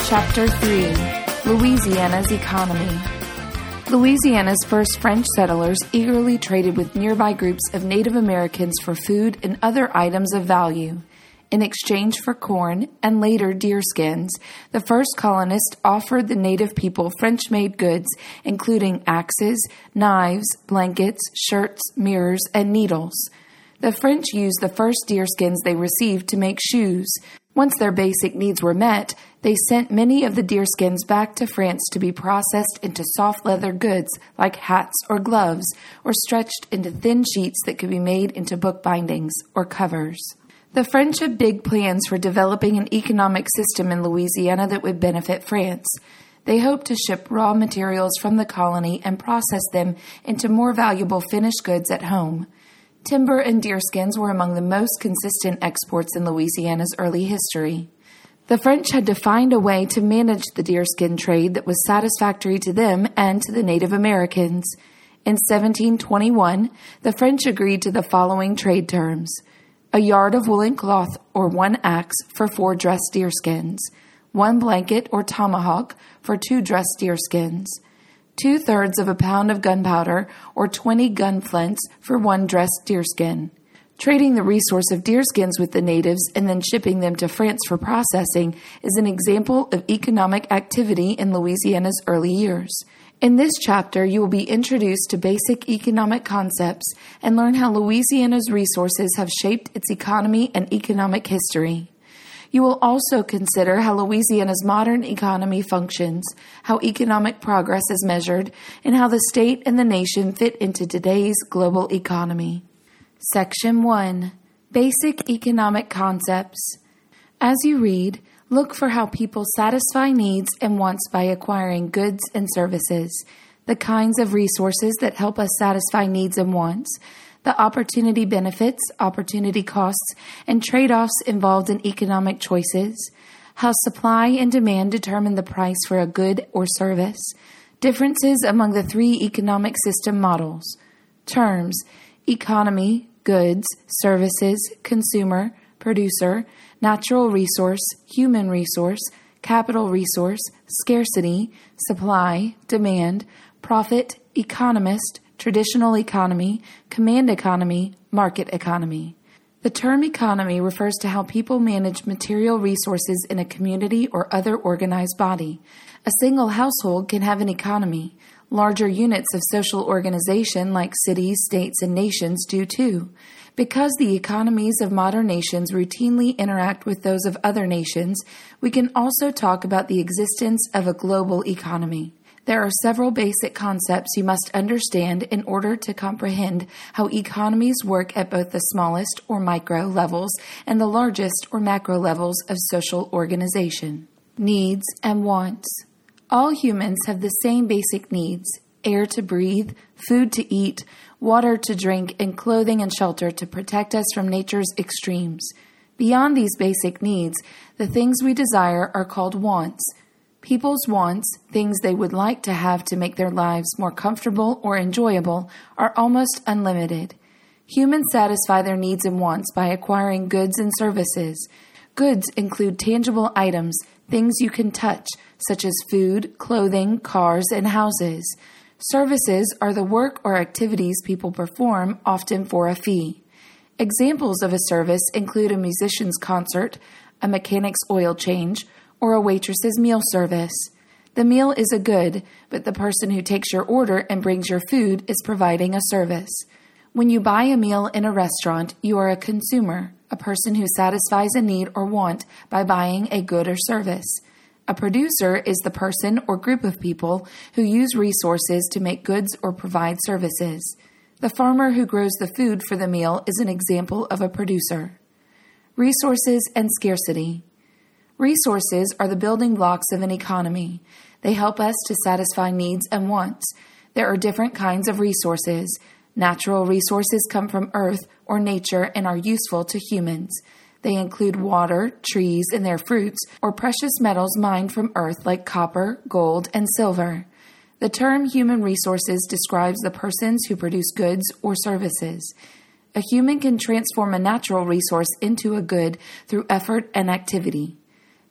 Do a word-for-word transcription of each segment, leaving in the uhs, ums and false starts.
Chapter three. Louisiana's Economy. Louisiana's first French settlers eagerly traded with nearby groups of Native Americans for food and other items of value. In exchange for corn and later deerskins, the first colonists offered the native people French-made goods, including axes, knives, blankets, shirts, mirrors, and needles. The French used the first deerskins they received to make shoes. Once their basic needs were met, they sent many of the deerskins back to France to be processed into soft leather goods like hats or gloves, or stretched into thin sheets that could be made into book bindings or covers. The French had big plans for developing an economic system in Louisiana that would benefit France. They hoped to ship raw materials from the colony and process them into more valuable finished goods at home. Timber and deerskins were among the most consistent exports in Louisiana's early history. The French had to find a way to manage the deerskin trade that was satisfactory to them and to the Native Americans. In seventeen twenty-one, the French agreed to the following trade terms: a yard of woolen cloth or one axe for four dressed deerskins, one blanket or tomahawk for two dressed deerskins, two-thirds of a pound of gunpowder or twenty gun flints for one dressed deerskin. Trading the resource of deerskins with the natives and then shipping them to France for processing is an example of economic activity in Louisiana's early years. In this chapter, you will be introduced to basic economic concepts and learn how Louisiana's resources have shaped its economy and economic history. You will also consider how Louisiana's modern economy functions, how economic progress is measured, and how the state and the nation fit into today's global economy. Section one. Basic Economic Concepts. As you read, look for how people satisfy needs and wants by acquiring goods and services, the kinds of resources that help us satisfy needs and wants, the opportunity benefits, opportunity costs, and trade-offs involved in economic choices, how supply and demand determine the price for a good or service, differences among the three economic system models, terms, economy, goods, services, consumer, producer, natural resource, human resource, capital resource, scarcity, supply, demand, profit, economist, traditional economy, command economy, market economy. The term economy refers to how people manage material resources in a community or other organized body. A single household can have an economy. Larger units of social organization like cities, states, and nations do too. Because the economies of modern nations routinely interact with those of other nations, we can also talk about the existence of a global economy. There are several basic concepts you must understand in order to comprehend how economies work at both the smallest or micro levels and the largest or macro levels of social organization. Needs and wants. All humans have the same basic needs: air to breathe, food to eat, water to drink, and clothing and shelter to protect us from nature's extremes. Beyond these basic needs, the things we desire are called wants. People's wants, things they would like to have to make their lives more comfortable or enjoyable, are almost unlimited. Humans satisfy their needs and wants by acquiring goods and services. Goods include tangible items, things you can touch, such as food, clothing, cars, and houses. Services are the work or activities people perform, often for a fee. Examples of a service include a musician's concert, a mechanic's oil change, or a waitress's meal service. The meal is a good, but the person who takes your order and brings your food is providing a service. When you buy a meal in a restaurant, you are a consumer, a person who satisfies a need or want by buying a good or service. A producer is the person or group of people who use resources to make goods or provide services. The farmer who grows the food for the meal is an example of a producer. Resources and scarcity. Resources are the building blocks of an economy. They help us to satisfy needs and wants. There are different kinds of resources. Natural resources come from earth or nature and are useful to humans. They include water, trees and their fruits, or precious metals mined from earth like copper, gold, and silver. The term human resources describes the persons who produce goods or services. A human can transform a natural resource into a good through effort and activity.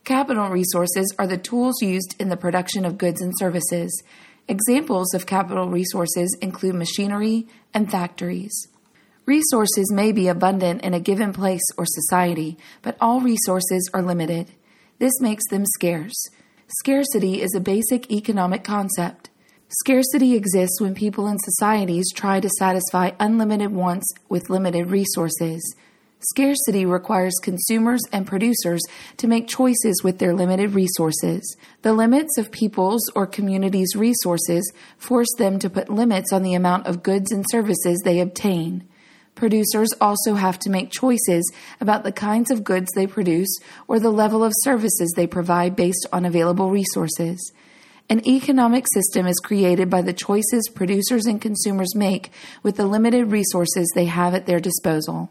Capital resources are the tools used in the production of goods and services. Examples of capital resources include machinery and factories. Resources may be abundant in a given place or society, but all resources are limited. This makes them scarce. Scarcity is a basic economic concept. Scarcity exists when people and societies try to satisfy unlimited wants with limited resources. Scarcity requires consumers and producers to make choices with their limited resources. The limits of people's or communities' resources force them to put limits on the amount of goods and services they obtain. Producers also have to make choices about the kinds of goods they produce or the level of services they provide based on available resources. An economic system is created by the choices producers and consumers make with the limited resources they have at their disposal.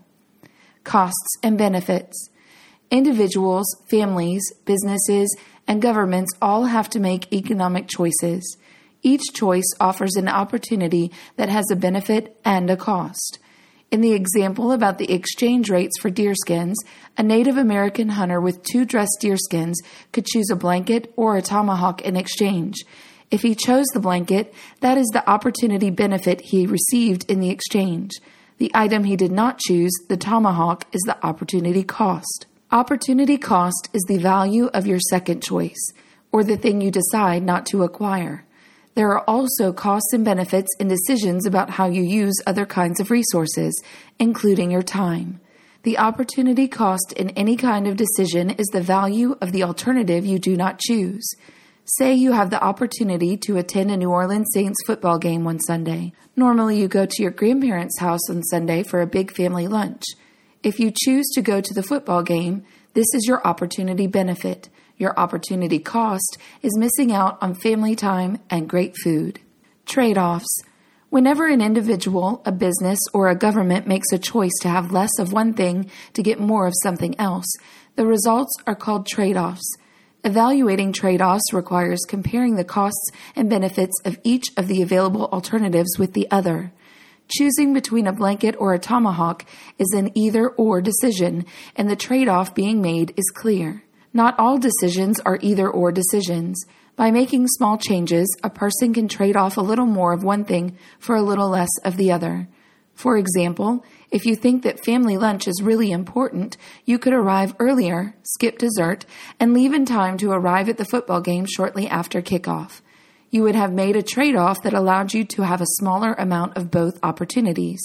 Costs and benefits. Individuals, families, businesses, and governments all have to make economic choices. Each choice offers an opportunity that has a benefit and a cost. In the example about the exchange rates for deerskins, a Native American hunter with two dressed deerskins could choose a blanket or a tomahawk in exchange. If he chose the blanket, that is the opportunity benefit he received in the exchange. The item he did not choose, the tomahawk, is the opportunity cost. Opportunity cost is the value of your second choice, or the thing you decide not to acquire. There are also costs and benefits in decisions about how you use other kinds of resources, including your time. The opportunity cost in any kind of decision is the value of the alternative you do not choose. Say you have the opportunity to attend a New Orleans Saints football game one Sunday. Normally you go to your grandparents' house on Sunday for a big family lunch. If you choose to go to the football game, this is your opportunity benefit. Your opportunity cost is missing out on family time and great food. Trade-offs. Whenever an individual, a business, or a government makes a choice to have less of one thing to get more of something else, the results are called trade-offs. Evaluating trade-offs requires comparing the costs and benefits of each of the available alternatives with the other. Choosing between a blanket or a tomahawk is an either-or decision, and the trade-off being made is clear. Not all decisions are either-or decisions. By making small changes, a person can trade off a little more of one thing for a little less of the other. For example, if you think that family lunch is really important, you could arrive earlier, skip dessert, and leave in time to arrive at the football game shortly after kickoff. You would have made a trade-off that allowed you to have a smaller amount of both opportunities.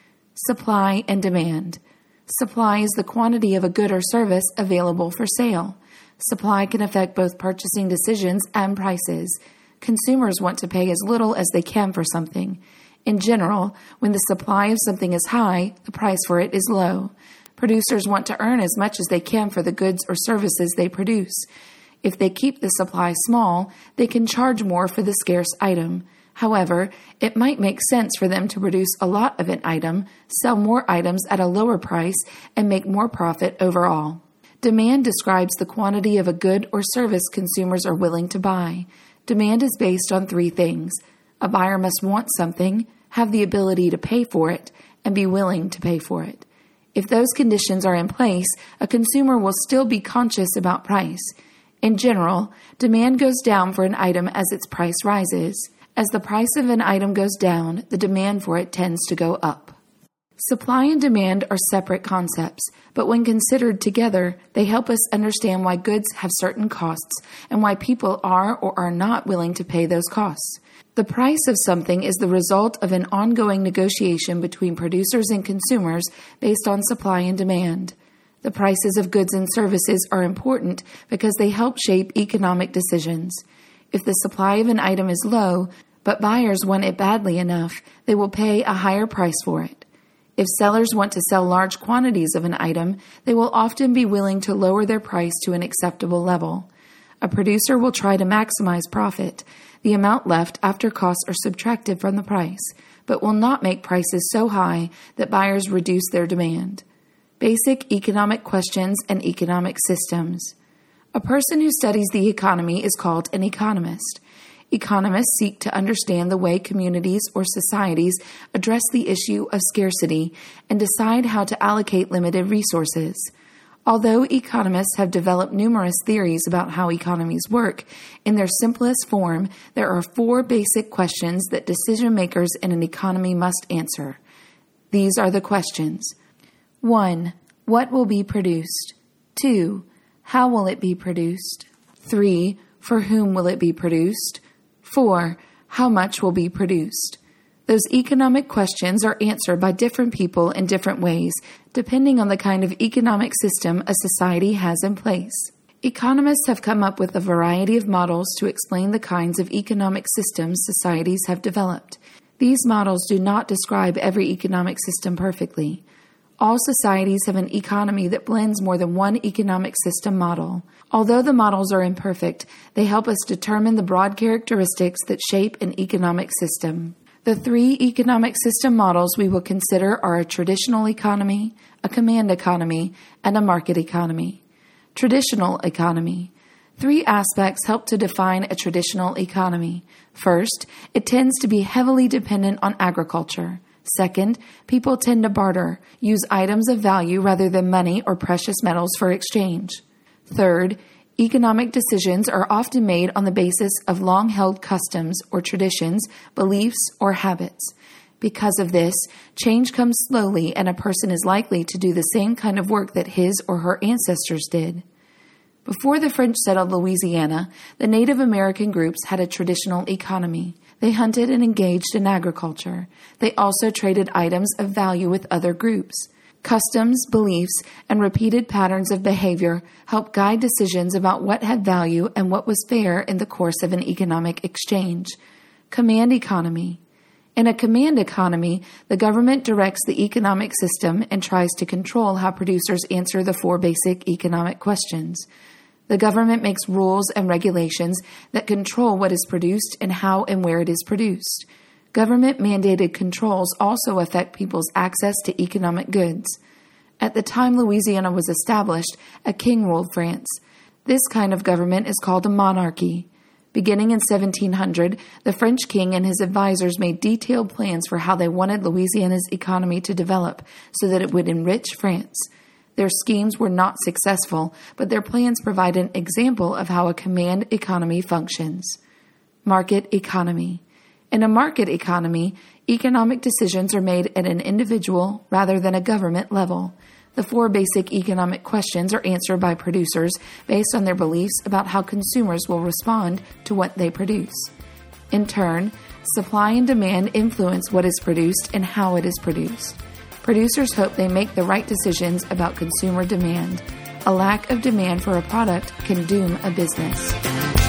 Supply and demand. Supply is the quantity of a good or service available for sale. Supply can affect both purchasing decisions and prices. Consumers want to pay as little as they can for something. In general, when the supply of something is high, the price for it is low. Producers want to earn as much as they can for the goods or services they produce. If they keep the supply small, they can charge more for the scarce item. However, it might make sense for them to produce a lot of an item, sell more items at a lower price, and make more profit overall. Demand describes the quantity of a good or service consumers are willing to buy. Demand is based on three things. A buyer must want something, have the ability to pay for it, and be willing to pay for it. If those conditions are in place, a consumer will still be conscious about price. In general, demand goes down for an item as its price rises. As the price of an item goes down, the demand for it tends to go up. Supply and demand are separate concepts, but when considered together, they help us understand why goods have certain costs and why people are or are not willing to pay those costs. The price of something is the result of an ongoing negotiation between producers and consumers based on supply and demand. The prices of goods and services are important because they help shape economic decisions. If the supply of an item is low, but buyers want it badly enough, they will pay a higher price for it. If sellers want to sell large quantities of an item, they will often be willing to lower their price to an acceptable level. A producer will try to maximize profit, the amount left after costs are subtracted from the price, but will not make prices so high that buyers reduce their demand. Basic economic questions and economic systems. A person who studies the economy is called an economist. Economists seek to understand the way communities or societies address the issue of scarcity and decide how to allocate limited resources. Although economists have developed numerous theories about how economies work, in their simplest form, there are four basic questions that decision makers in an economy must answer. These are the questions. one. What will be produced? two. How will it be produced? three. For whom will it be produced? four. How much will be produced? Those economic questions are answered by different people in different ways, depending on the kind of economic system a society has in place. Economists have come up with a variety of models to explain the kinds of economic systems societies have developed. These models do not describe every economic system perfectly. All societies have an economy that blends more than one economic system model. Although the models are imperfect, they help us determine the broad characteristics that shape an economic system. The three economic system models we will consider are a traditional economy, a command economy, and a market economy. Traditional economy. Three aspects help to define a traditional economy. First, it tends to be heavily dependent on agriculture. Second, people tend to barter, use items of value rather than money or precious metals for exchange. Third, economic decisions are often made on the basis of long-held customs or traditions, beliefs, or habits. Because of this, change comes slowly and a person is likely to do the same kind of work that his or her ancestors did. Before the French settled Louisiana, the Native American groups had a traditional economy. They hunted and engaged in agriculture. They also traded items of value with other groups. Customs, beliefs, and repeated patterns of behavior help guide decisions about what had value and what was fair in the course of an economic exchange. Command economy. In a command economy, the government directs the economic system and tries to control how producers answer the four basic economic questions. The government makes rules and regulations that control what is produced and how and where it is produced. Government-mandated controls also affect people's access to economic goods. At the time Louisiana was established, a king ruled France. This kind of government is called a monarchy. Beginning in seventeen hundred, the French king and his advisors made detailed plans for how they wanted Louisiana's economy to develop so that it would enrich France. Their schemes were not successful, but their plans provide an example of how a command economy functions. Market economy. In a market economy, economic decisions are made at an individual rather than a government level. The four basic economic questions are answered by producers based on their beliefs about how consumers will respond to what they produce. In turn, supply and demand influence what is produced and how it is produced. Producers hope they make the right decisions about consumer demand. A lack of demand for a product can doom a business.